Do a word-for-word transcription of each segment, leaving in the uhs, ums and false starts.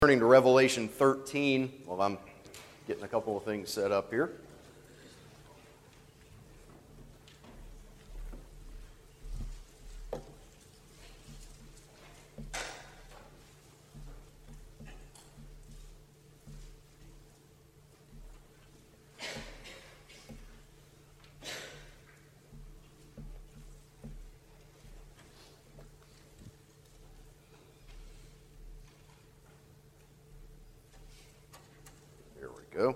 Turning to Revelation thirteen, well, I'm getting a couple of things set up here. Go.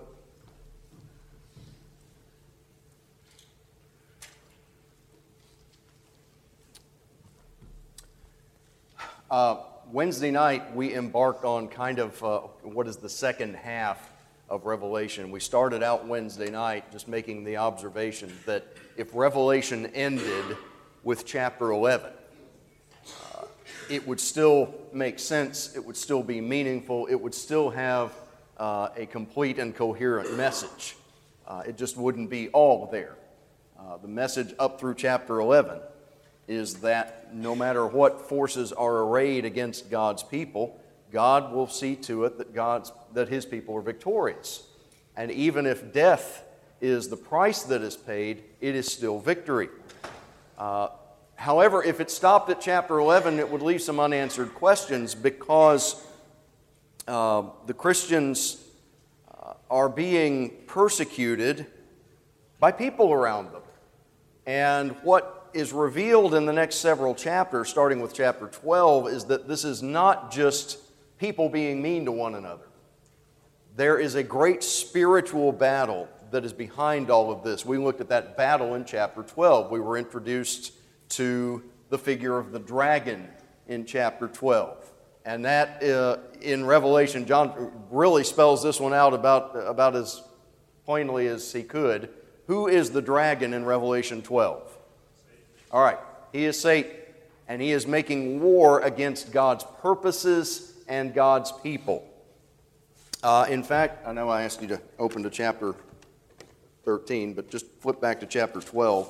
Uh, Wednesday night, we embarked on kind of uh, what is the second half of Revelation. We started out Wednesday night just making the observation that if Revelation ended with chapter eleven, uh, it would still make sense, it would still be meaningful, it would still have Uh, a complete and coherent message. Uh, it just wouldn't be all there. Uh, the message up through chapter eleven is that no matter what forces are arrayed against God's people, God will see to it that God's that His people are victorious. And even if death is the price that is paid, it is still victory. Uh, however, if it stopped at chapter eleven, it would leave some unanswered questions because Uh, the Christians uh, are being persecuted by people around them. And what is revealed in the next several chapters, starting with chapter twelve, is that this is not just people being mean to one another. There is a great spiritual battle that is behind all of this. We looked at that battle in chapter twelve. We were introduced to the figure of the dragon in chapter twelve. And that, uh, in Revelation, John really spells this one out about, about as plainly as he could. Who is the dragon in Revelation twelve? All right, he is Satan, and he is making war against God's purposes and God's people. Uh, in fact, I know I asked you to open to chapter thirteen, but just flip back to chapter twelve.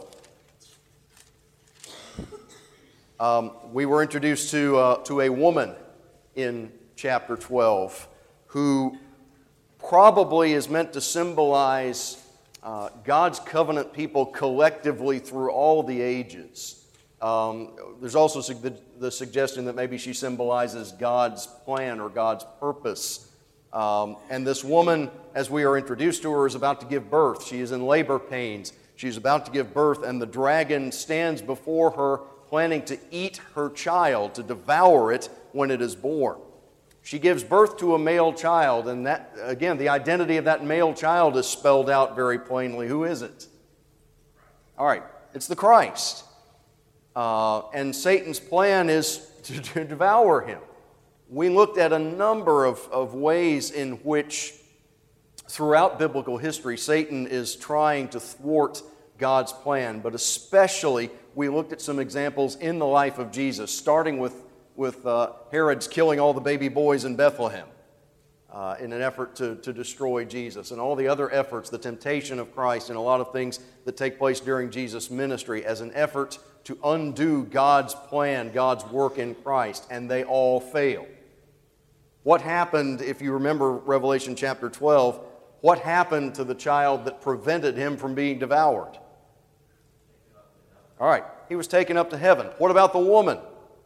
Um, we were introduced to, uh, to a woman in chapter twelve, who probably is meant to symbolize uh, God's covenant people collectively through all the ages. Um, there's also su- the, the suggestion that maybe she symbolizes God's plan or God's purpose. Um, and this woman, as we are introduced to her, is about to give birth. She is in labor pains. She's about to give birth, and the dragon stands before her, planning to eat her child, to devour it when it is born. She gives birth to a male child, and that, again, the identity of that male child is spelled out very plainly. Who is it? All right, it's the Christ. Uh, and Satan's plan is to, to devour him. We looked at a number of, of ways in which, throughout biblical history, Satan is trying to thwart God's plan, but especially we looked at some examples in the life of Jesus, starting with, with uh, Herod's killing all the baby boys in Bethlehem uh, in an effort to, to destroy Jesus, and all the other efforts, the temptation of Christ, and a lot of things that take place during Jesus' ministry as an effort to undo God's plan, God's work in Christ, and they all fail. What happened, if you remember Revelation chapter twelve, what happened to the child that prevented him from being devoured? All right, he was taken up to heaven. What about the woman?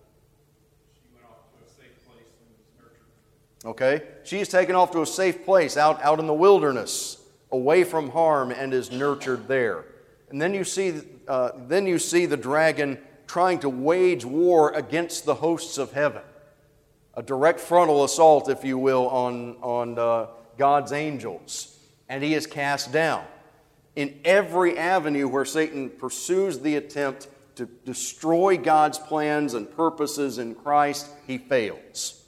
She went off to a safe place and was nurtured. Okay, she's taken off to a safe place out, out in the wilderness, away from harm, and is nurtured there. And then you see, uh, then you see the dragon trying to wage war against the hosts of heaven. A direct frontal assault, if you will, on, on uh, God's angels. And he is cast down. In every avenue where Satan pursues the attempt to destroy God's plans and purposes in Christ, he fails.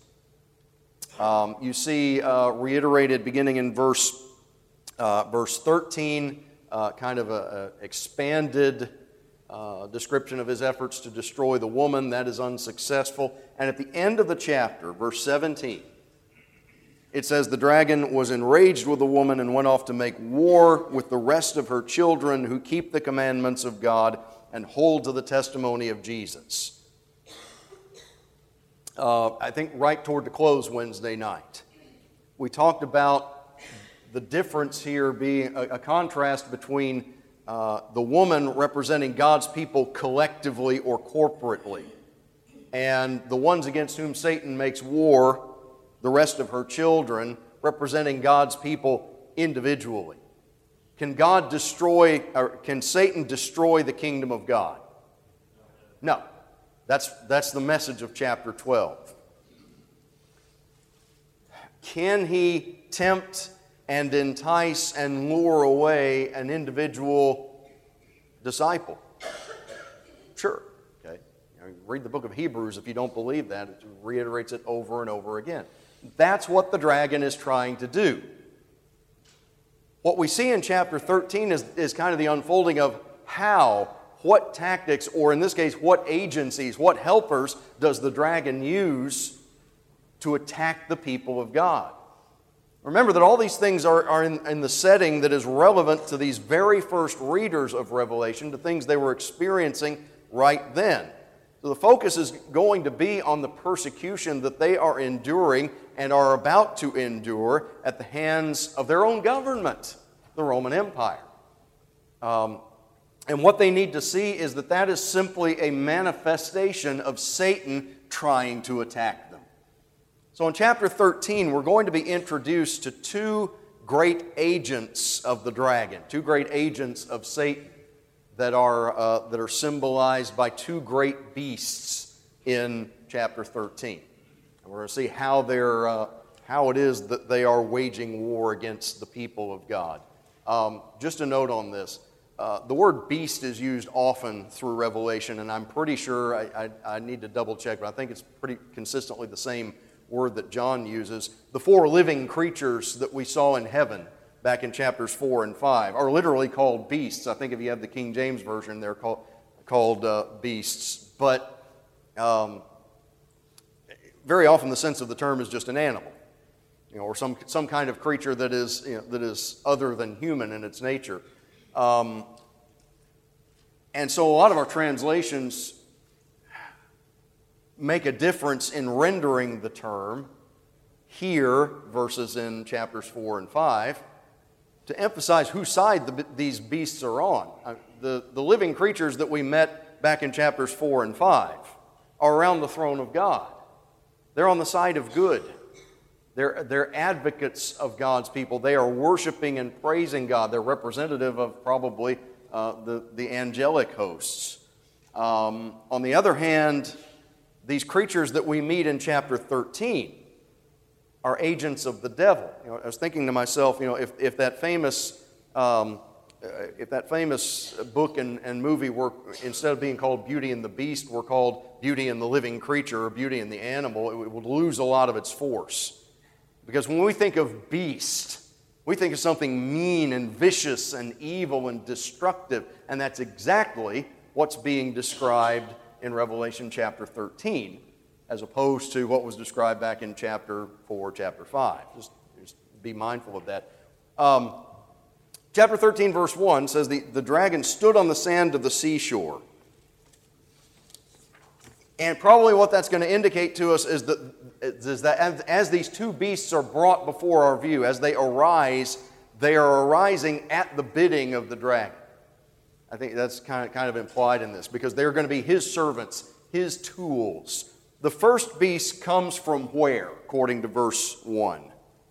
Um, you see uh, reiterated beginning in verse, uh, verse thirteen, uh, kind of an expanded uh, description of his efforts to destroy the woman. That is unsuccessful. And at the end of the chapter, verse seventeen, it says, the dragon was enraged with the woman and went off to make war with the rest of her children who keep the commandments of God and hold to the testimony of Jesus. Uh, I think right toward the close Wednesday night, we talked about the difference here being a, a contrast between uh, the woman representing God's people collectively or corporately, and the ones against whom Satan makes war, the rest of her children, representing God's people individually. Can God destroy, or can Satan destroy the kingdom of God? No. That's, that's the message of chapter twelve. Can he tempt and entice and lure away an individual disciple? Sure. Okay. You know, read the book of Hebrews if you don't believe that. It reiterates it over and over again. That's what the dragon is trying to do. What we see in chapter thirteen is, is kind of the unfolding of how, what tactics, or in this case, what agencies, what helpers does the dragon use to attack the people of God. Remember that all these things are, are in, in the setting that is relevant to these very first readers of Revelation, to things they were experiencing right then. So the focus is going to be on the persecution that they are enduring and are about to endure at the hands of their own government, the Roman Empire. Um, and what they need to see is that that is simply a manifestation of Satan trying to attack them. So in chapter thirteen, we're going to be introduced to two great agents of the dragon, two great agents of Satan that are, uh, that are symbolized by two great beasts in chapter thirteen. And we're going to see how, they're, uh, how it is that they are waging war against the people of God. Um, just a note on this. Uh, the word beast is used often through Revelation, and I'm pretty sure, I, I, I need to double check, but I think it's pretty consistently the same word that John uses. The four living creatures that we saw in heaven back in chapters four and five are literally called beasts. I think if you have the King James Version, they're called, called uh, beasts. But um, very often the sense of the term is just an animal, you know, or some, some kind of creature that is, you know, that is other than human in its nature. Um, and so a lot of our translations make a difference in rendering the term here versus in chapters four and five to emphasize whose side the, these beasts are on. Uh, the, the living creatures that we met back in chapters four and five are around the throne of God. They're on the side of good. They're, they're advocates of God's people. They are worshiping and praising God. They're representative of probably uh, the, the angelic hosts. Um, on the other hand, these creatures that we meet in chapter thirteen are agents of the devil. You know, I was thinking to myself, you know, if, if that famous um, if that famous book and, and movie were, instead of being called Beauty and the Beast, were called Beauty and the Living Creature or Beauty and the Animal, it would lose a lot of its force. Because when we think of beast, we think of something mean and vicious and evil and destructive, and that's exactly what's being described in Revelation chapter thirteen, as opposed to what was described back in chapter four, chapter five. Just, just be mindful of that. Um, chapter thirteen, verse one says, the, the dragon stood on the sand of the seashore. And probably what that's going to indicate to us is that, is that as, as these two beasts are brought before our view, as they arise, they are arising at the bidding of the dragon. I think that's kind of, kind of implied in this, because they're going to be his servants, his tools. The first beast comes from where, according to verse one?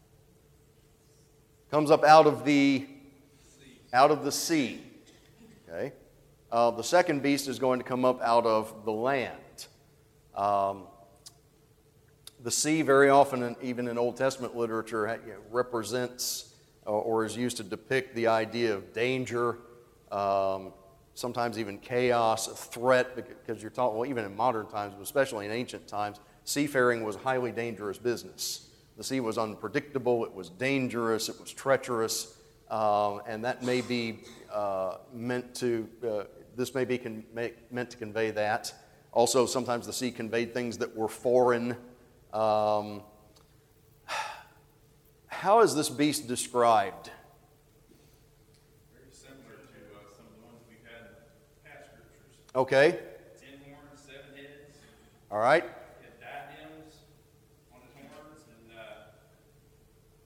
Comes up out of the, out of the sea. Okay. Uh, the second beast is going to come up out of the land. Um, the sea, very often, in, even in Old Testament literature, you know, represents uh, or is used to depict the idea of danger. Um, sometimes even chaos, a threat, because you're talking, well, even in modern times, but especially in ancient times, seafaring was a highly dangerous business. The sea was unpredictable, it was dangerous, it was treacherous, um, and that may be uh, meant to, uh, this may be con- may, meant to convey that. Also, sometimes the sea conveyed things that were foreign. Um, how is this beast described? Okay. Ten horns, seven heads. All right. He had diadems on his horns, and uh,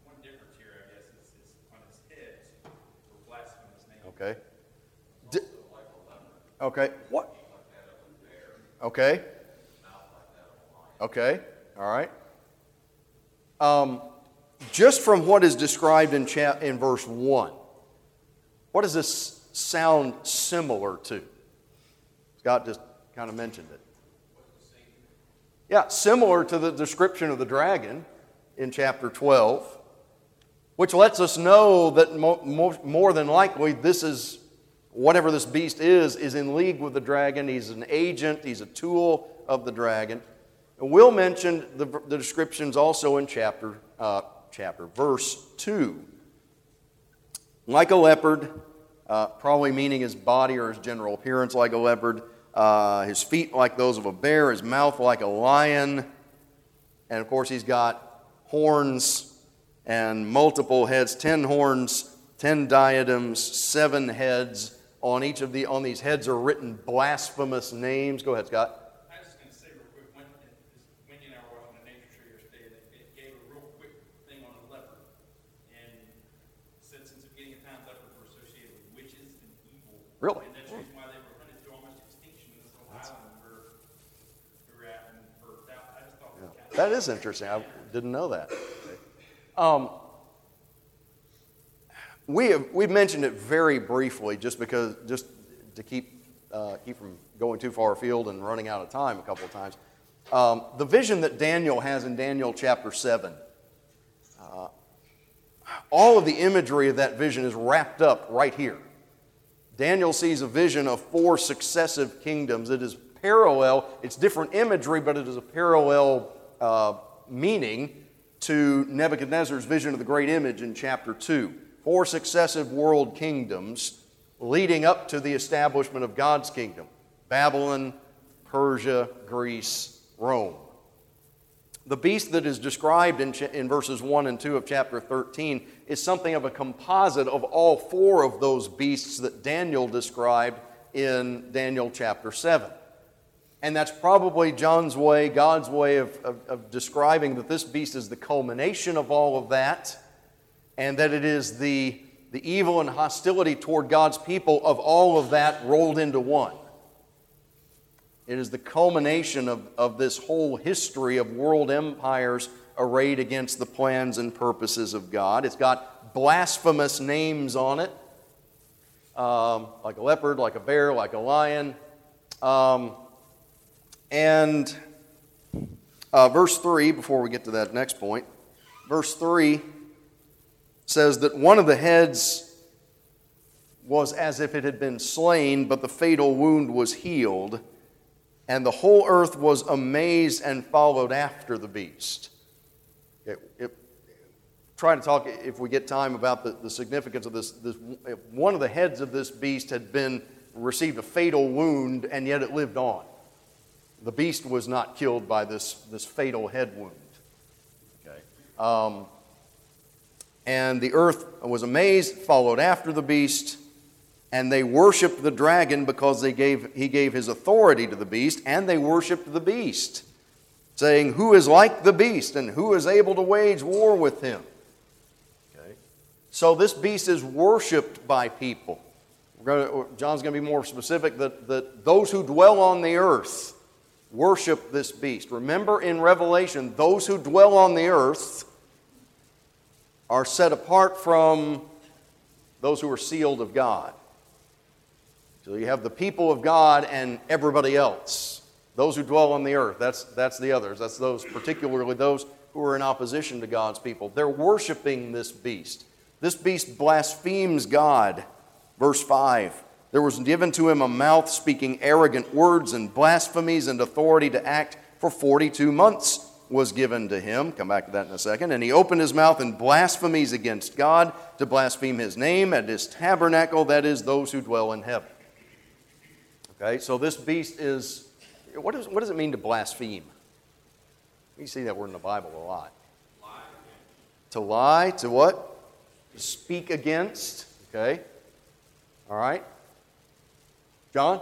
Okay. What? Okay. Okay. All right. Um, just from what is described in cha- in verse one, what does this sound similar to? Scott just kind of mentioned it. Yeah, similar to the description of the dragon in chapter twelve, which lets us know that mo- mo- more than likely this is, whatever this beast is, is in league with the dragon. He's an agent, he's a tool of the dragon. And Will mentioned the, the descriptions also in chapter, uh, chapter, verse two. Like a leopard, uh, probably meaning his body or his general appearance like a leopard, uh, his feet like those of a bear, his mouth like a lion, and of course he's got horns and multiple heads, ten horns, ten diadems, seven heads. On each of the on these heads are written blasphemous names. Go ahead, Scott. I was just going to say real quick, when, Wendy and I were watching the nature show yesterday, that it gave a real quick thing on a leopard, and said since the beginning of time, leopards were associated with witches and evil. Really? And that's the reason why they were hunted to almost extinction in this little island where we were at. And for that, I just thought it was kind of That is interesting. I didn't know that. Um, we have we've mentioned it very briefly, just because just to keep uh, keep from going too far afield and running out of time a couple of times. Um, the vision that Daniel has in Daniel chapter seven. Uh, all of the imagery of that vision is wrapped up right here. Daniel sees a vision of four successive kingdoms. It is parallel. It's different imagery, but it is a parallel uh, meaning to Nebuchadnezzar's vision of the great image in chapter two. Four successive world kingdoms leading up to the establishment of God's kingdom. Babylon, Persia, Greece, Rome. The beast that is described in, in verses one and two of chapter thirteen is something of a composite of all four of those beasts that Daniel described in Daniel chapter seven. And that's probably John's way, God's way of, of, of describing that this beast is the culmination of all of that, and that it is the, the evil and hostility toward God's people of all of that rolled into one. It is the culmination of, of this whole history of world empires arrayed against the plans and purposes of God. It's got blasphemous names on it, um, like a leopard, like a bear, like a lion. Um, and uh, verse three, before we get to that next point, verse three says that one of the heads was as if it had been slain, but the fatal wound was healed, and the whole earth was amazed and followed after the beast. It, it, try to talk, if we get time, about the, the significance of this, this. One of the heads of this beast had been received a fatal wound, and yet it lived on. The beast was not killed by this, this fatal head wound. Okay. Um, and the earth was amazed, followed after the beast, and they worshiped the dragon because they gave, he gave his authority to the beast, and they worshiped the beast, saying, "Who is like the beast, and who is able to wage war with him?" Okay. So this beast is worshiped by people. We're going to, John's going to be more specific that, that those who dwell on the earth worship this beast. Remember in Revelation, those who dwell on the earth are set apart from those who are sealed of God. So you have the people of God and everybody else. Those who dwell on the earth, that's, that's the others. That's those, particularly those who are in opposition to God's people. They're worshiping this beast. This beast blasphemes God. Verse five, there was given to him a mouth speaking arrogant words and blasphemies, and authority to act for forty-two months was given to him. Come back to that in a second. And he opened his mouth in blasphemies against God, to blaspheme his name and his tabernacle, that is, those who dwell in heaven. Okay, so this beast is, what, is, what does it mean to blaspheme? You see that word in the Bible a lot. Lie. To lie, to what? To speak against, okay? All right. John?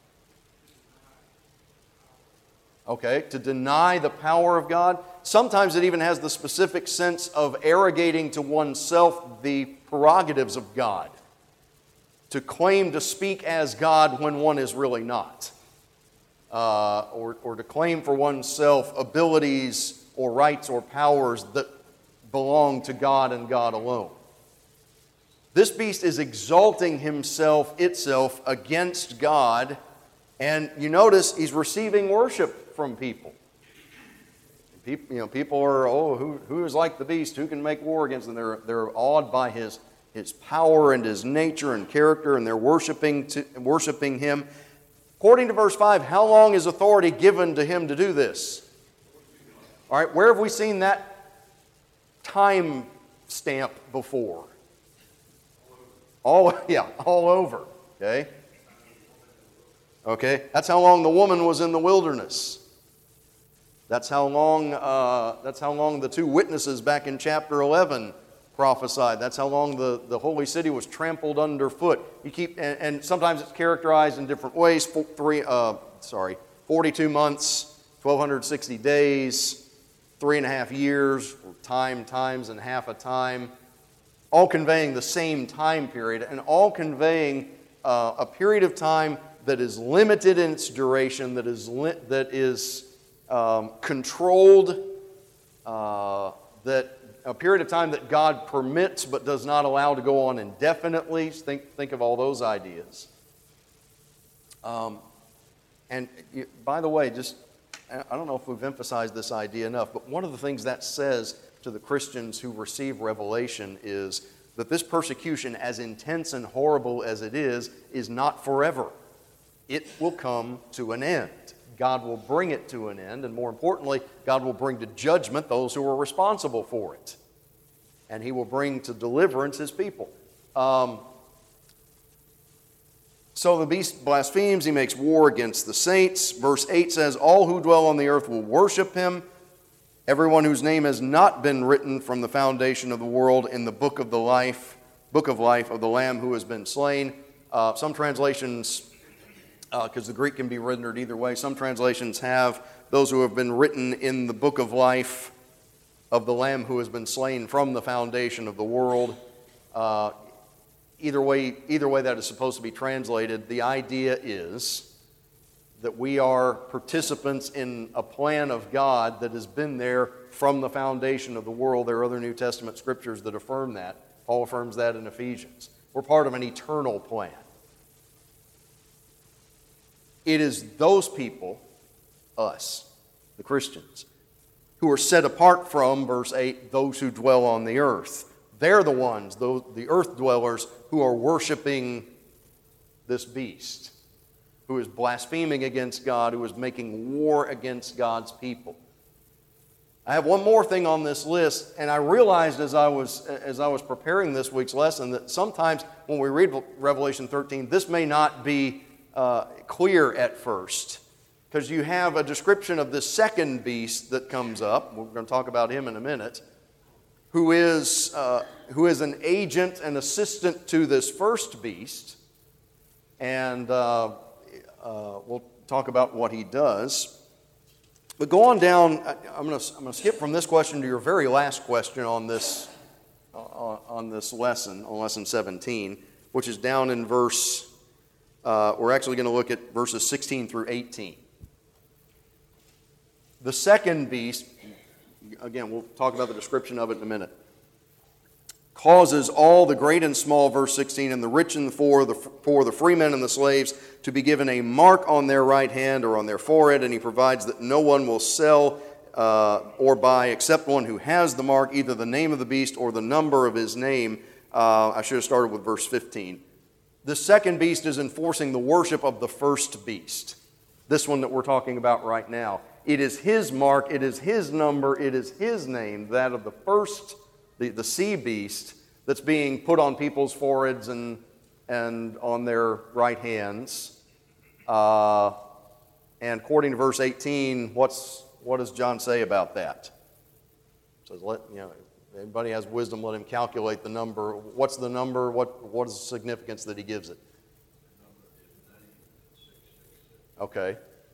Okay, to deny the power of God. Sometimes it even has the specific sense of arrogating to oneself the prerogatives of God. to claim to speak as God when one is really not, uh, or, or to claim for oneself abilities or rights or powers that belong to God and God alone. This beast is exalting himself, itself, against God, and you notice he's receiving worship from people. People, you know, people are, oh, who, who is like the beast? Who can make war against him? They're, they're awed by his, his power and his nature and character, and they're worshiping, to, worshiping him. According to verse five, how long is authority given to him to do this? All right, where have we seen that time stamp before? All, yeah, all over, okay? Okay, that's how long the woman was in the wilderness. That's how long, uh, that's how long the two witnesses back in chapter eleven prophesied. That's how long the, the holy city was trampled underfoot. You keep, and, and sometimes it's characterized in different ways. Four, three, uh, sorry, forty-two months, twelve sixty days, three and a half years, or time, times, and half a time, all conveying the same time period, and all conveying uh, a period of time that is limited in its duration, that is li- that is um, controlled, uh, that a period of time that God permits but does not allow to go on indefinitely. Think think of all those ideas. Um, and you, by the way, just I don't know if we've emphasized this idea enough, but one of the things that says to the Christians who receive revelation is that this persecution, as intense and horrible as it is, is not forever. It will come to an end. God will bring it to an end, and more importantly, God will bring to judgment those who are responsible for it. And He will bring to deliverance His people. Um, so the beast blasphemes, he makes war against the saints. Verse eight says, all who dwell on the earth will worship him. Everyone whose name has not been written from the foundation of the world in the book of the life, book of life of the Lamb who has been slain. Uh, some translations, because uh, the Greek can be rendered either way, some translations have those who have been written in the book of life of the Lamb who has been slain from the foundation of the world. Uh, either way, either way that is supposed to be translated, the idea is that we are participants in a plan of God that has been there from the foundation of the world. There are other New Testament scriptures that affirm that. Paul affirms that in Ephesians. We're part of an eternal plan. It is those people, us, the Christians, who are set apart from, verse eight, those who dwell on the earth. They're the ones, those, the earth dwellers, who are worshiping this beast, who is blaspheming against God, who is making war against God's people. I have one more thing on this list, and I realized as I was as I was preparing this week's lesson that sometimes when we read Revelation thirteen, this may not be uh, clear at first, because you have a description of this second beast that comes up. We're going to talk about him in a minute, who is uh, who is an agent and assistant to this first beast, and uh, Uh, we'll talk about what he does. But go on down. I'm going to I'm going to skip from this question to your very last question on this uh, on this lesson, on lesson seventeen, which is down in verse. Uh, we're actually going to look at verses sixteen through eighteen. The second beast, again, we'll talk about the description of it in a minute, causes all the great and small, verse sixteen, and the rich and the poor, the poor, the free men and the slaves, to be given a mark on their right hand or on their forehead, and he provides that no one will sell uh, or buy except one who has the mark, either the name of the beast or the number of his name. Uh, I should have started with verse fifteen. The second beast is enforcing the worship of the first beast, this one that we're talking about right now. It is his mark, it is his number, it is his name, that of the first The, the sea beast that's being put on people's foreheads and, and on their right hands. Uh, and according to verse eighteen, what's, what does John say about that? It says, let, you know, if anybody has wisdom, let him calculate the number. What's the number? What, what is the significance that he gives it? Okay.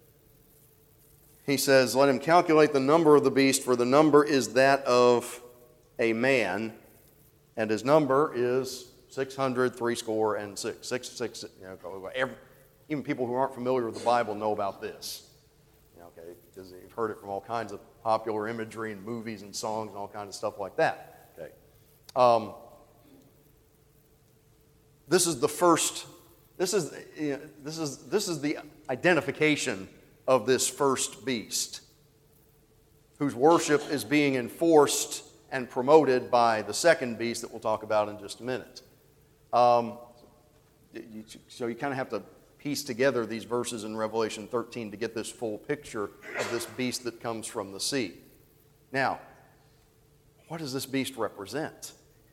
He says, let him calculate the number of the beast, for the number is that of a man, and his number is six hundred, three score, and six. Six, six, you know, every, even people who aren't familiar with the Bible know about this. You know, okay, because you've heard it from all kinds of popular imagery and movies and songs and all kinds of stuff like that. Okay. Um, this is the first, this is, you know, this is, this is the identification of this first beast, whose worship is being enforced and promoted by the second beast that we'll talk about in just a minute. Um, so you kind of have to piece together these verses in Revelation thirteen to get this full picture of this beast that comes from the sea. Now, what does this beast represent?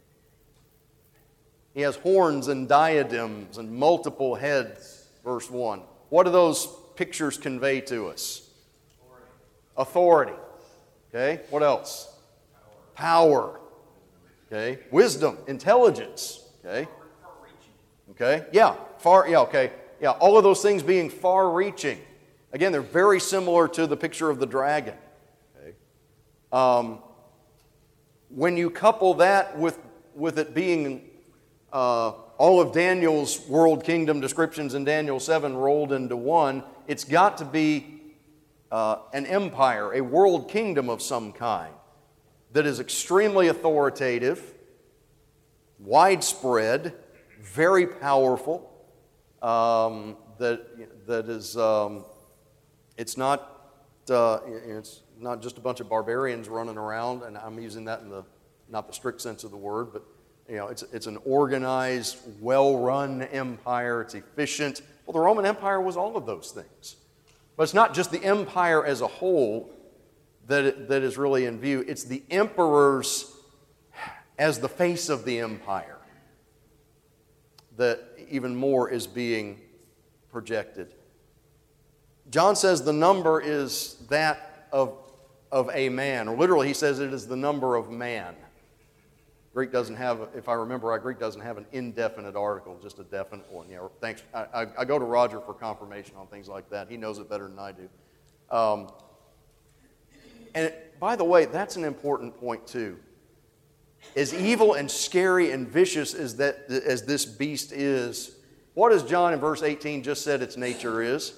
He has horns and diadems and multiple heads, verse one. What do those pictures convey to us? Authority. Authority. Okay, what else? Power. Power. Okay, wisdom, intelligence. Okay. Okay, yeah, far, yeah, okay. Yeah, all of those things being far-reaching. Again, they're very similar to the picture of the dragon. Okay. Um, when you couple that with, with it being uh, all of Daniel's world kingdom descriptions in Daniel seven rolled into one, it's got to be uh, an empire, a world kingdom of some kind that is extremely authoritative, widespread, very powerful. Um, that that is, um, it's not uh, it's not just a bunch of barbarians running around, and I'm using that in the not the strict sense of the word, but you know, it's it's an organized, well-run empire. It's efficient. Well, the Roman Empire was all of those things, but it's not just the empire as a whole that it, that is really in view. It's the emperors as the face of the empire that even more is being projected. John says the number is that of, of a man, or literally he says it is the number of man. Greek doesn't have, if I remember right, Greek doesn't have an indefinite article, just a definite one. Yeah, thanks. I, I, I go to Roger for confirmation on things like that. He knows it better than I do. Um, and it, by the way, that's an important point too. As evil and scary and vicious as that as this beast is, what does John in verse eighteen just said its nature is?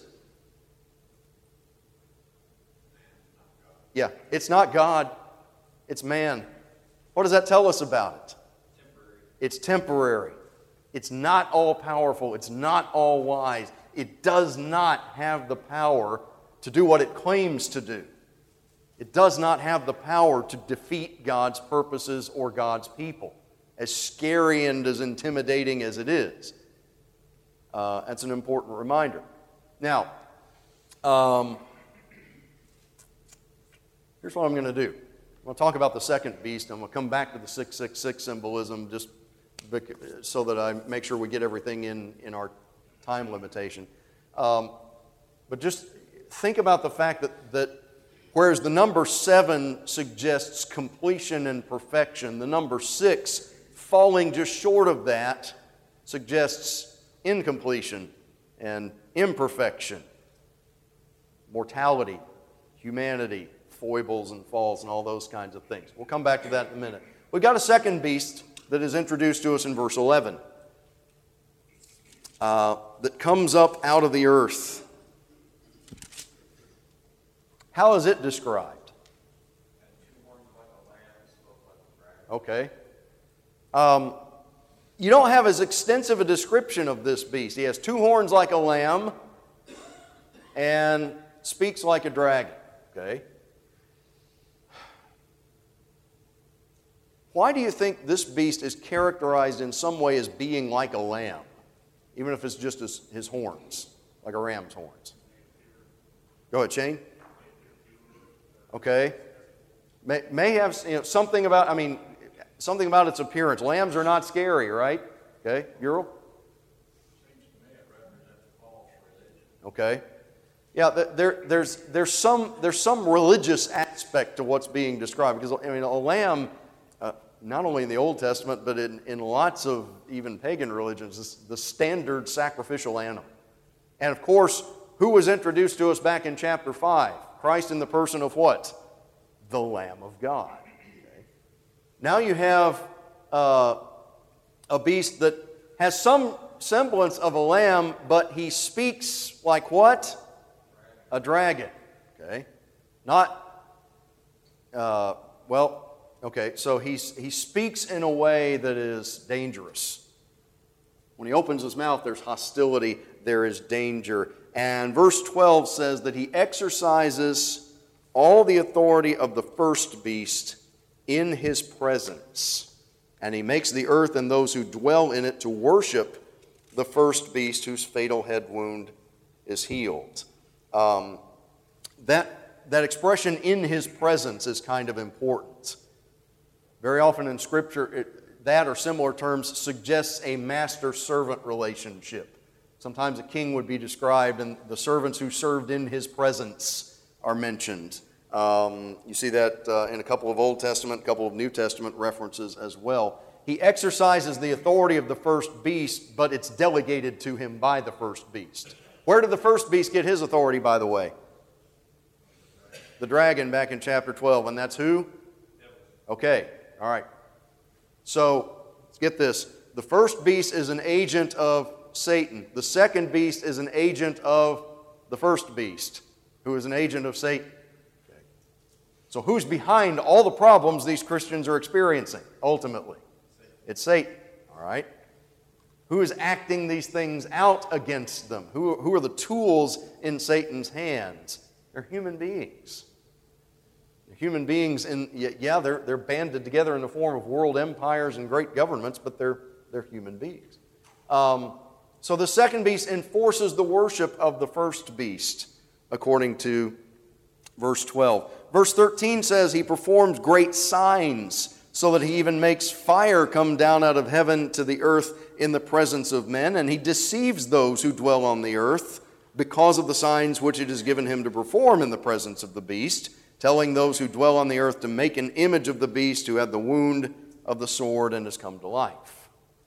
Yeah, it's not God, it's man. What does that tell us about it? Temporary. It's temporary. It's not all powerful. It's not all wise. It does not have the power to do what it claims to do. It does not have the power to defeat God's purposes or God's people, as scary and as intimidating as it is. Uh, that's an important reminder. Now, um, here's what I'm going to do. I'm going to talk about the second beast. I'm going to come back to the six six six symbolism just so that I make sure we get everything in, in our time limitation. Um, but just think about the fact that, that whereas the number seven suggests completion and perfection, the number six, falling just short of that, suggests incompletion and imperfection, mortality, humanity, foibles and faults, and all those kinds of things. We'll come back to that in a minute. We've got a second beast that is introduced to us in verse eleven uh, that comes up out of the earth. How is it described? Okay. Um, you don't have as extensive a description of this beast. He has two horns like a lamb and speaks like a dragon. Okay. Why do you think this beast is characterized in some way as being like a lamb, even if it's just his, his horns, like a ram's horns? Go ahead, Shane. Okay. May, may have you know, something about, I mean, something about its appearance. Lambs are not scary, right? Okay. Ural? Okay. Yeah, there, there's, there's, some, there's some religious aspect to what's being described. Because, I mean, a lamb, uh, not only in the Old Testament, but in, in lots of even pagan religions, is the standard sacrificial animal. And, of course, who was introduced to us back in chapter five? Christ in the person of what? The Lamb of God. Okay. Now you have uh, a beast that has some semblance of a lamb, but he speaks like what? A dragon. Okay? Not, uh, well, okay, so he's, he speaks in a way that is dangerous. When he opens his mouth, there's hostility, there is danger. And verse twelve says that he exercises all the authority of the first beast in his presence. And he makes the earth and those who dwell in it to worship the first beast whose fatal head wound is healed. Um, that, that expression, in his presence, is kind of important. Very often in Scripture, it, that or similar terms suggests a master-servant relationship. Sometimes a king would be described, and the servants who served in his presence are mentioned. Um, you see that uh, in a couple of Old Testament, a couple of New Testament references as well. He exercises the authority of the first beast, but it's delegated to him by the first beast. Where did the first beast get his authority, by the way? The dragon back in chapter twelve, and that's who? Okay, all right. So, let's get this. The first beast is an agent of Satan. The second beast is an agent of the first beast, who is an agent of Satan. Okay. So who's behind all the problems these Christians are experiencing, ultimately? It's Satan, all right? Who is acting these things out against them? Who, who are the tools in Satan's hands? They're human beings. They're human beings, in, yeah, they're, they're banded together in the form of world empires and great governments, but they're, they're human beings. Um, so the second beast enforces the worship of the first beast, according to verse twelve. Verse thirteen says he performs great signs, so that he even makes fire come down out of heaven to the earth in the presence of men, and he deceives those who dwell on the earth because of the signs which it is given him to perform in the presence of the beast, telling those who dwell on the earth to make an image of the beast who had the wound of the sword and has come to life.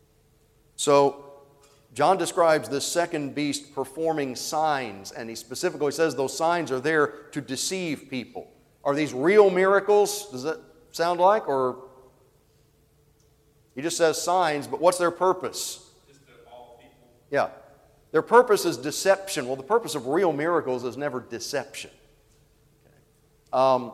So, John describes this second beast performing signs, and he specifically says those signs are there to deceive people. Are these real miracles? Does that sound like? Or he just says signs, but what's their purpose? Just to all people. Yeah. Their purpose is deception. Well, the purpose of real miracles is never deception. Okay. Um,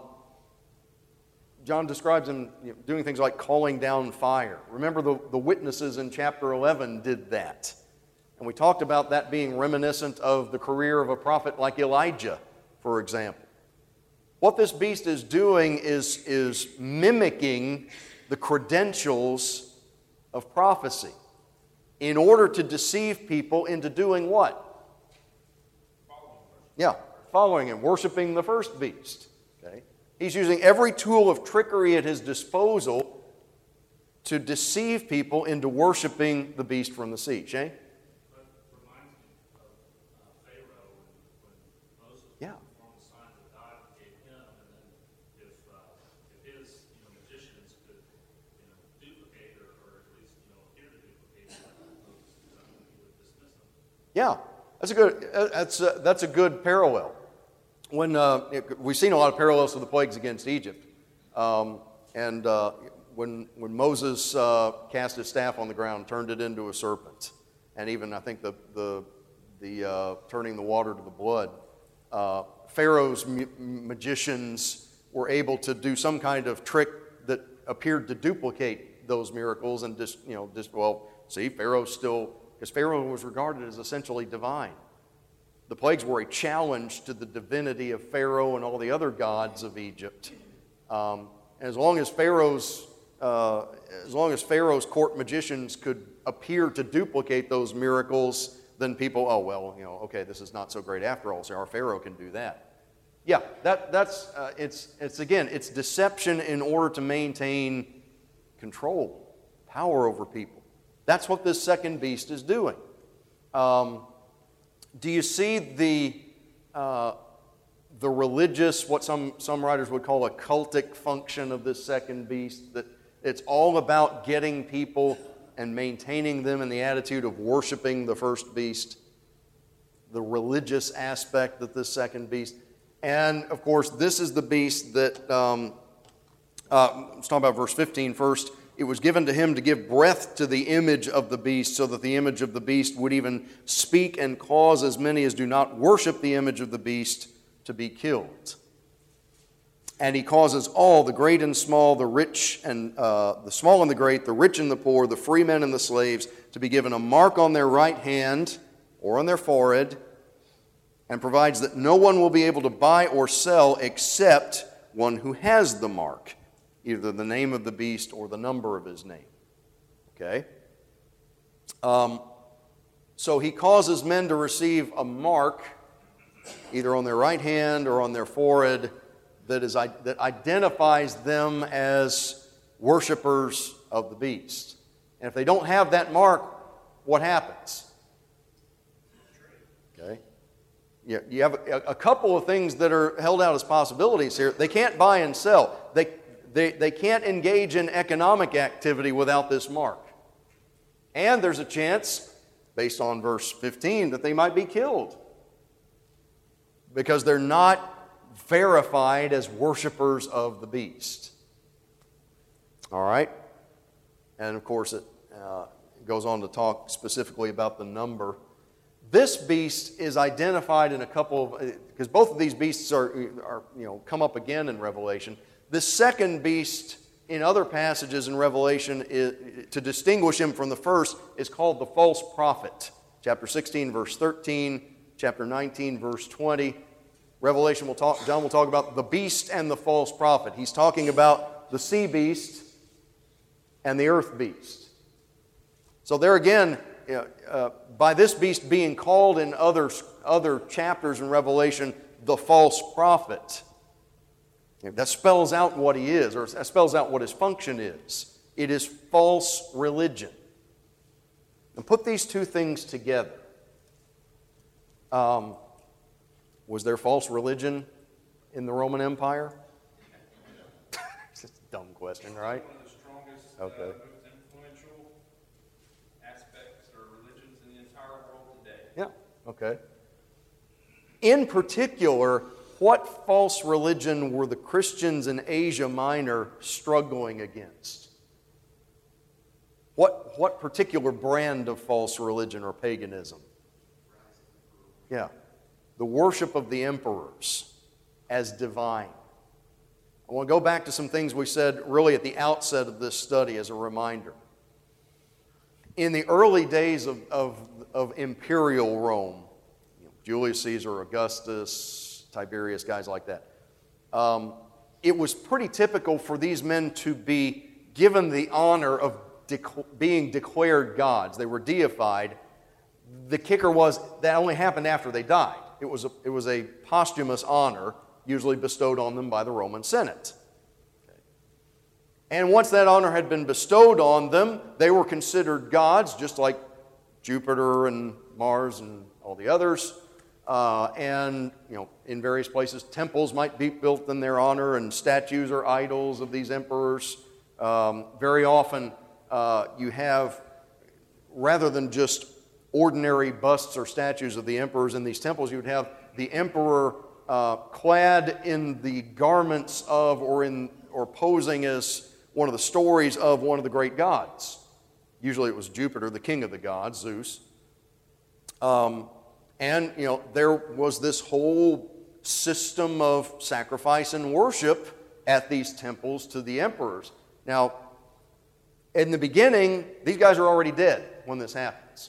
John describes them, you know, doing things like calling down fire. Remember, the, the witnesses in chapter eleven did that. And we talked about that being reminiscent of the career of a prophet like Elijah, for example. What this beast is doing is, is mimicking the credentials of prophecy in order to deceive people into doing what? Following. Yeah, following him, worshiping the first beast. Okay? He's using every tool of trickery at his disposal to deceive people into worshiping the beast from the sea. Shane? But it reminds me of uh, Pharaoh when, when Moses Yeah. performed the signs that God gave him, and then if, uh, if his you know, magicians could you know, duplicate or, or at least you know, appear to duplicate those, uh, he would dismiss them. Yeah, that's a good, that's a, that's a good parallel. When uh, it, we've seen a lot of parallels to the plagues against Egypt, um, and uh, when when Moses uh, cast his staff on the ground, turned it into a serpent, and even I think the the the uh, turning the water to the blood, uh, Pharaoh's mu- magicians were able to do some kind of trick that appeared to duplicate those miracles, and just you know just well, see, Pharaoh's still, because Pharaoh was regarded as essentially divine. The plagues were a challenge to the divinity of Pharaoh and all the other gods of Egypt. Um, and as long as Pharaoh's, uh, as long as Pharaoh's court magicians could appear to duplicate those miracles, then people, oh well, you know, okay, this is not so great after all. So our Pharaoh can do that. Yeah, that that's uh, it's it's again, it's deception in order to maintain control, power over people. That's what this second beast is doing. Um, Do you see the uh, the religious, what some, some writers would call a cultic function of this second beast? That it's all about getting people and maintaining them in the attitude of worshiping the first beast, the religious aspect of this second beast. And, of course, this is the beast that, um, uh, let's talk about verse fifteen first. it was given to him to give breath to the image of the beast, so that the image of the beast would even speak and cause as many as do not worship the image of the beast to be killed. And he causes all, the great and small, the rich and uh, the small and the great, the rich and the poor, the free men and the slaves, to be given a mark on their right hand or on their forehead, and provides that no one will be able to buy or sell except one who has the mark, either the name of the beast or the number of his name. Okay? Um, so he causes men to receive a mark, either on their right hand or on their forehead, that is that identifies them as worshipers of the beast. And if they don't have that mark, what happens? Okay? You, you have a, a couple of things that are held out as possibilities here. They can't buy and sell. They, they, they can't engage in economic activity without this mark. And there's a chance, based on verse fifteen, that they might be killed, because they're not verified as worshipers of the beast. All right? And of course, it uh, goes on to talk specifically about the number. This beast is identified in a couple of, because both of these beasts are, are, you know, come up again in Revelation. The second beast in other passages in Revelation, is, to distinguish him from the first, is called the false prophet. Chapter sixteen, verse thirteen, chapter nineteen, verse twenty. Revelation will talk, John will talk about the beast and the false prophet. He's talking about the sea beast and the earth beast. So there again, uh, by this beast being called in other, other chapters in Revelation, the false prophet, that spells out what he is, or that spells out what his function is. It is false religion. And put these two things together. Um, Was there false religion in the Roman Empire? It's just a dumb question, right? One of the strongest, Okay. uh, most influential aspects or religions in the entire world today. Yeah, okay. In particular, what false religion were the Christians in Asia Minor struggling against? What, what particular brand of false religion or paganism? Yeah. The worship of the emperors as divine. I want to go back to some things we said really at the outset of this study as a reminder. In the early days of, of, of imperial Rome, you know, Julius Caesar, Augustus, Tiberius, guys like that, um, it was pretty typical for these men to be given the honor of dec- being declared gods. They were deified. The kicker was that only happened after they died. It was a, it was a posthumous honor, usually bestowed on them by the Roman Senate. Okay. And once that honor had been bestowed on them, they were considered gods, just like Jupiter and Mars and all the others. Uh, and, you know, in various places, temples might be built in their honor, and statues or idols of these emperors. Um, very often, uh, you have, rather than just ordinary busts or statues of the emperors in these temples, you would have the emperor uh, clad in the garments of, or in, or posing as one of the stories of one of the great gods. Usually it was Jupiter, the king of the gods, Zeus. Um, and, you know, there was this whole system of sacrifice and worship at these temples to the emperors. Now, in the beginning, these guys are already dead when this happens.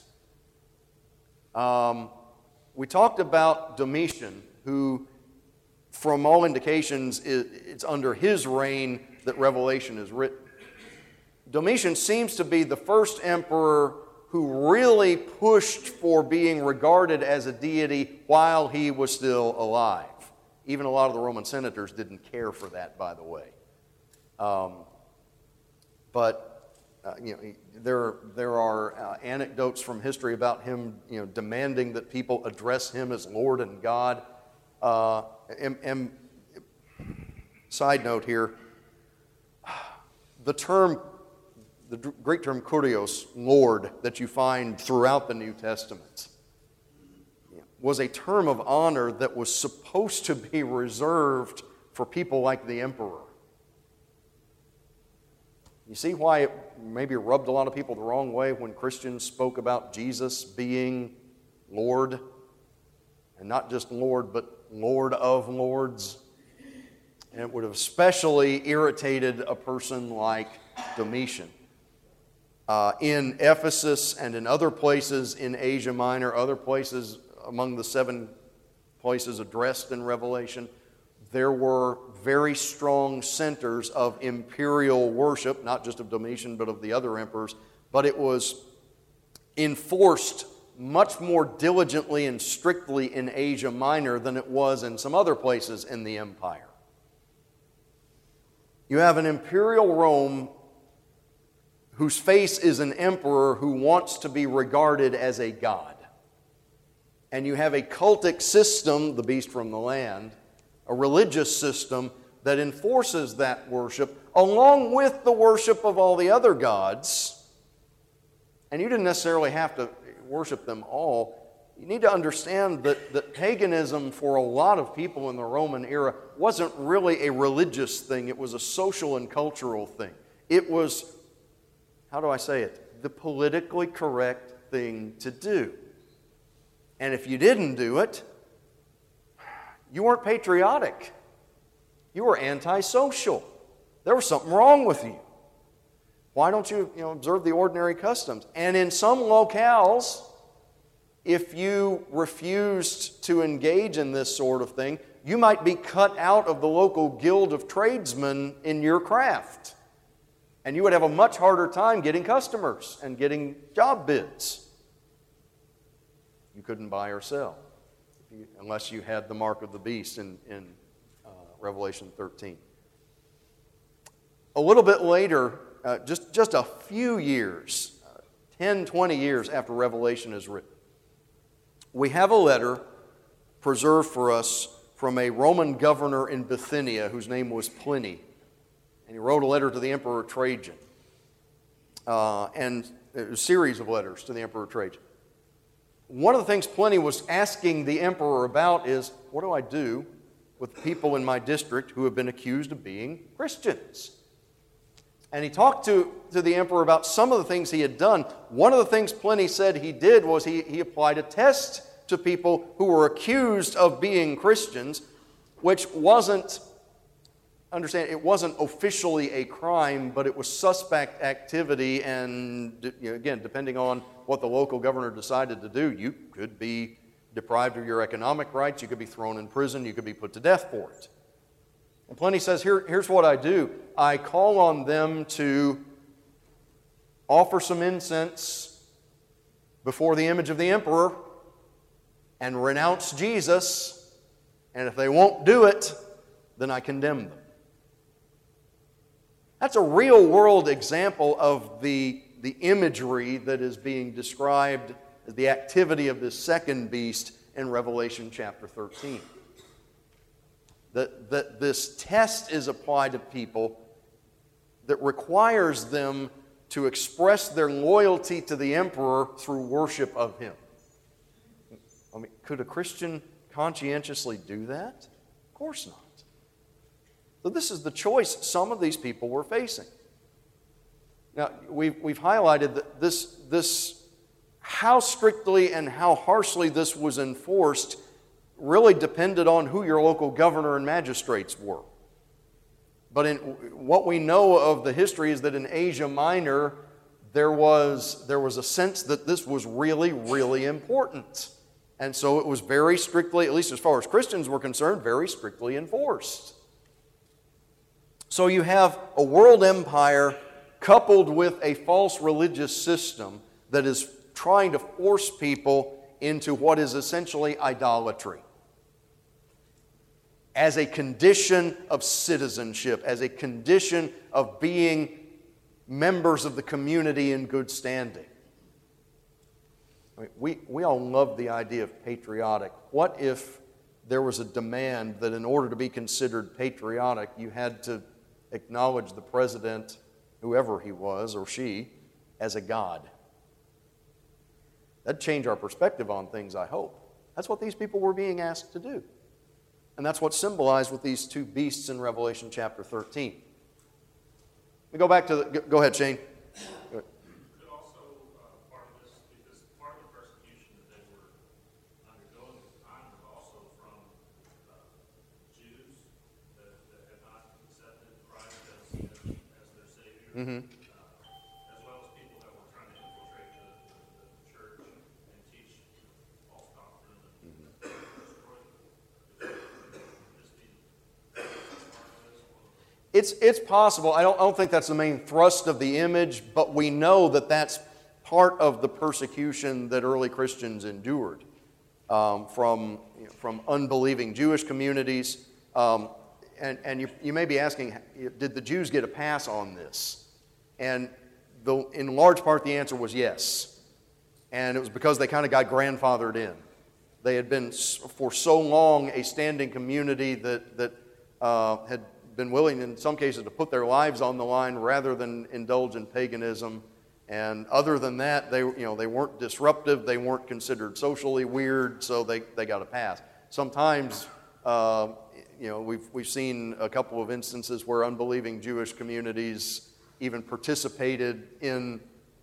Um, we talked about Domitian, who, from all indications, it's under his reign that Revelation is written. Domitian seems to be the first emperor who really pushed for being regarded as a deity while he was still alive. Even a lot of the Roman senators didn't care for that, by the way. Um, but Uh, you know, there, there are uh, anecdotes from history about him, you know, demanding that people address him as Lord and God. Uh, and, and side note here, the term, the Greek term kurios, Lord, that you find throughout the New Testament, was a term of honor that was supposed to be reserved for people like the emperor. You see why it maybe rubbed a lot of people the wrong way when Christians spoke about Jesus being Lord, and not just Lord, but Lord of Lords. And it would have especially irritated a person like Domitian. Uh, in Ephesus and in other places in Asia Minor, other places among the seven places addressed in Revelation, there were very strong centers of imperial worship, not just of Domitian, but of the other emperors. But it was enforced much more diligently and strictly in Asia Minor than it was in some other places in the empire. You have an imperial Rome whose face is an emperor who wants to be regarded as a god. And you have a cultic system, the beast from the land, a religious system that enforces that worship along with the worship of all the other gods. And you didn't necessarily have to worship them all. You need to understand that, that paganism for a lot of people in the Roman era wasn't really a religious thing. It was a social and cultural thing. It was, how do I say it, the politically correct thing to do. And if you didn't do it, you weren't patriotic. You were antisocial. There was something wrong with you. Why don't you, you know, observe the ordinary customs? And in some locales, if you refused to engage in this sort of thing, you might be cut out of the local guild of tradesmen in your craft. And you would have a much harder time getting customers and getting job bids. You couldn't buy or sell if you, unless you had the mark of the beast in, in uh, Revelation thirteen. A little bit later, uh, just, just a few years, uh, ten, twenty years after Revelation is written, we have a letter preserved for us from a Roman governor in Bithynia whose name was Pliny. And he wrote a letter to the Emperor Trajan. Uh, and a series of letters to the Emperor Trajan. One of the things Pliny was asking the emperor about is, what do I do with people in my district who have been accused of being Christians? And he talked to, to the emperor about some of the things he had done. One of the things Pliny said he did was he, he applied a test to people who were accused of being Christians, which wasn't, understand, it wasn't officially a crime, but it was suspect activity, and you know, again, depending on what the local governor decided to do, you could be deprived of your economic rights, you could be thrown in prison, you could be put to death for it. And Pliny says, Here, here's what I do. I call on them to offer some incense before the image of the emperor and renounce Jesus, and if they won't do it, then I condemn them. That's a real-world example of the, the imagery that is being described as the activity of this second beast in Revelation chapter thirteen. That, that this test is applied to people that requires them to express their loyalty to the emperor through worship of him. I mean, could a Christian conscientiously do that? Of course not. So this is the choice some of these people were facing. Now, we've, we've highlighted that this, this, how strictly and how harshly this was enforced really depended on who your local governor and magistrates were. But in, what we know of the history is that in Asia Minor, there was, there was a sense that this was really, really important. And so it was very strictly, at least as far as Christians were concerned, very strictly enforced. So you have a world empire coupled with a false religious system that is trying to force people into what is essentially idolatry as a condition of citizenship, as a condition of being members of the community in good standing. I mean, we, we all love the idea of patriotic. What if there was a demand that in order to be considered patriotic, you had to acknowledge the president, whoever he was or she, as a god? That'd change our perspective on things, I hope. That's what these people were being asked to do. And that's what's symbolized with these two beasts in Revelation chapter thirteen. me go back to the, go- go ahead, Shane. Go ahead. Could also, uh, part of this, because part of the persecution that they were undergoing at the time was also from uh, Jews that, that had not accepted Christ as, as, as their Savior, Mm-hmm. uh, as well as people that were trying to infiltrate the, the, the church and teach false doctrine and destroy them. Could this be part of this? It's, it's possible. I don't, I don't think that's the main thrust of the image, but we know that that's part of the persecution that early Christians endured um, from, you know, from unbelieving Jewish communities. Um, and and you, you may be asking, did the Jews get a pass on this? And the, in large part, the answer was yes. And it was because they kind of got grandfathered in. They had been for so long a standing community that, that uh, had been willing in some cases to put their lives on the line rather than indulge in paganism. And other than that, they, you know, they weren't disruptive, they weren't considered socially weird, so they, they got a pass. Sometimes, uh, you know, we've, we've seen a couple of instances where unbelieving Jewish communities even participated in,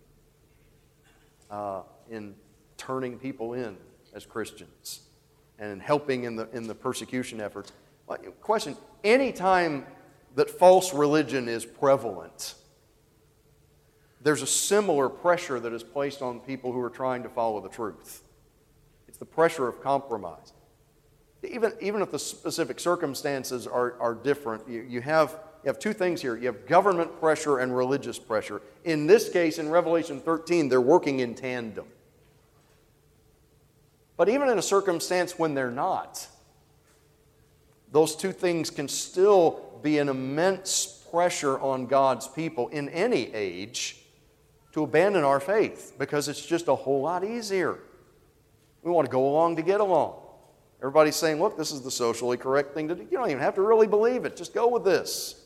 uh, in turning people in as Christians and helping in the, in the persecution efforts. Question, anytime that false religion is prevalent, there's a similar pressure that is placed on people who are trying to follow the truth. It's the pressure of compromise. Even, even if the specific circumstances are, are different, you, you, have, you have two things here. You have government pressure and religious pressure. In this case, in Revelation thirteen, they're working in tandem. But even in a circumstance when they're not, those two things can still be an immense pressure on God's people in any age to abandon our faith because it's just a whole lot easier. We want to go along to get along. Everybody's saying, look, this is the socially correct thing to do. You don't even have to really believe it. Just go with this.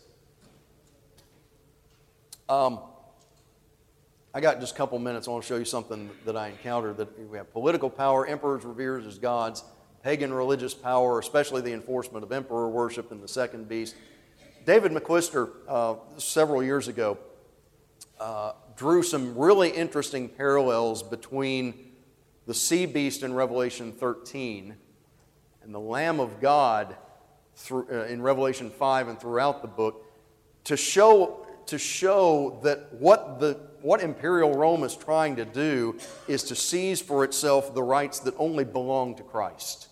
Um, I got just a couple minutes. I want to show you something that I encountered. That we have political power, emperors revered as gods, pagan religious power, especially the enforcement of emperor worship and the second beast. David McClister, uh, several years ago, uh, drew some really interesting parallels between the sea beast in Revelation thirteen and the Lamb of God through, uh, in Revelation five and throughout the book to show, to show that what, the, what Imperial Rome is trying to do is to seize for itself the rights that only belong to Christ.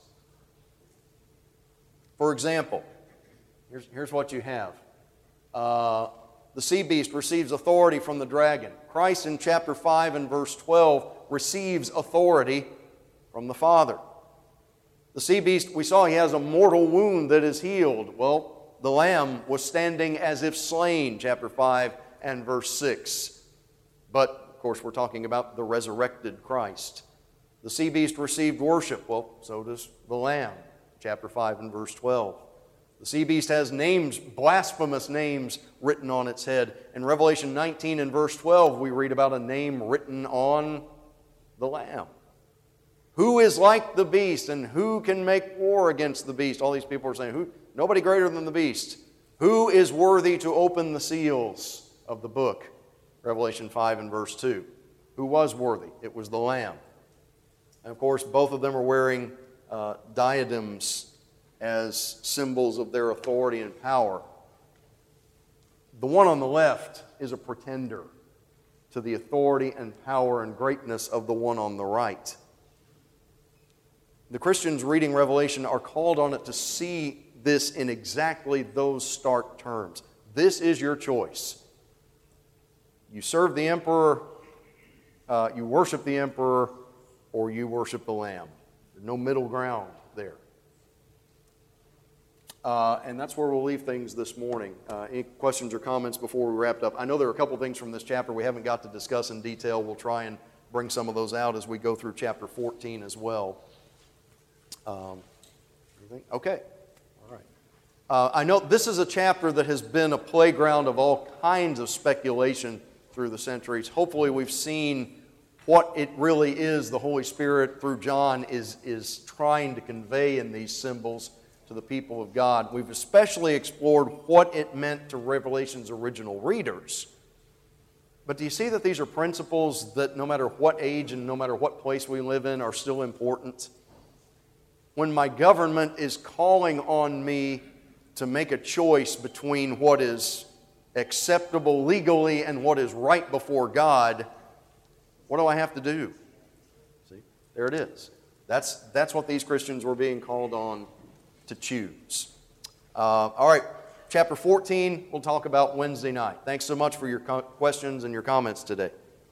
For example, here's, here's what you have. Uh, the sea beast receives authority from the dragon. Christ in chapter five and verse twelve receives authority from the Father. The sea beast, we saw he has a mortal wound that is healed. Well, the Lamb was standing as if slain, chapter five and verse six. But, of course, we're talking about the resurrected Christ. The sea beast received worship. Well, so does the Lamb, chapter five and verse twelve. The sea beast has names, blasphemous names written on its head. In Revelation nineteen and verse twelve, we read about a name written on the Lamb. Who is like the beast, and who can make war against the beast? All these people are saying, who? Nobody greater than the beast. Who is worthy to open the seals of the book? Revelation five and verse two. Who was worthy? It was the Lamb. And of course, both of them are wearing uh, diadems as symbols of their authority and power. The one on the left is a pretender to the authority and power and greatness of the one on the right. The Christians reading Revelation are called on it to see this in exactly those stark terms. This is your choice. You serve the emperor, uh, you worship the emperor, or you worship the Lamb. There's no middle ground there. Uh, and that's where we'll leave things this morning. Uh, any questions or comments before we wrap up? I know there are a couple things from this chapter we haven't got to discuss in detail. We'll try and bring some of those out as we go through chapter fourteen as well. Um, anything? Okay. All right. Uh, I know this is a chapter that has been a playground of all kinds of speculation through the centuries. Hopefully we've seen what it really is the Holy Spirit through John is, is trying to convey in these symbols. to the people of God. We've especially explored what it meant to Revelation's original readers. But do you see that these are principles that no matter what age and no matter what place we live in are still important? When my government is calling on me to make a choice between what is acceptable legally and what is right before God, what do I have to do? See, there it is. That's, that's what these Christians were being called on to choose. Uh, all right, chapter fourteen, we'll talk about Wednesday night. Thanks so much for your co- questions and your comments today.